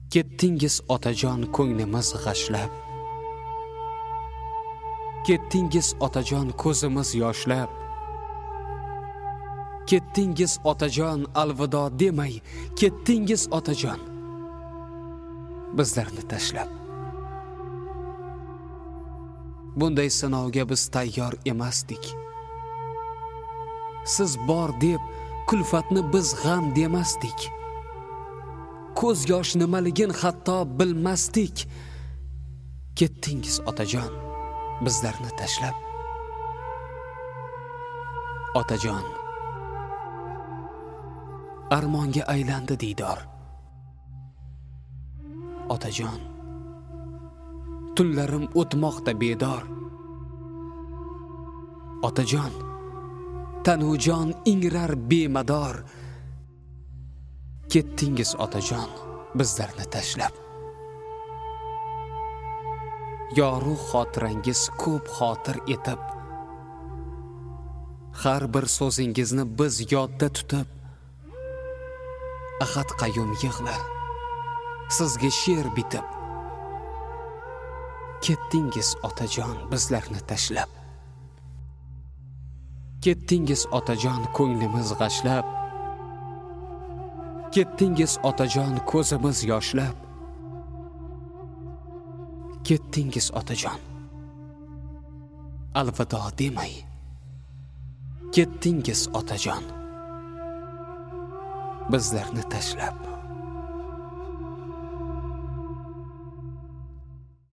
Ketdingiz otajon ko'nglimiz g'ashlab. Ketdingiz otajon ko'zimiz yoshlab. Ketdingiz otajon alvido demay, ketdingiz otajon bizlarni tashlab. Bunday sinovga biz tayyor emasdik. Siz bor deb kulfatni biz g'am demasdik. Ko'z yosh nimaligin hatto bilmasdik. Ketdingiz otajon bizlarni tashlab. Otajon, armonga aylandi diydor. Otajon, tunlarim o'tmoqda bedor. Otajon, tanujon ingrar bemador. Ketdingiz otajon bizlarni tashlab. Yorug' xotirangiz ko'p xotir etib, har bir so'zingizni biz yodda tutib, Ahad qayyum yig'lar sizga she'r bitib. Ketdingiz otajon bizlarni tashlab. Ketdingiz otajon ko'nglimiz g'ashlab. Ketdingiz otajon ko'zimiz yoshlab. Ketdingiz otajon alvido demay, ketdingiz otajon bizlarni tashlab.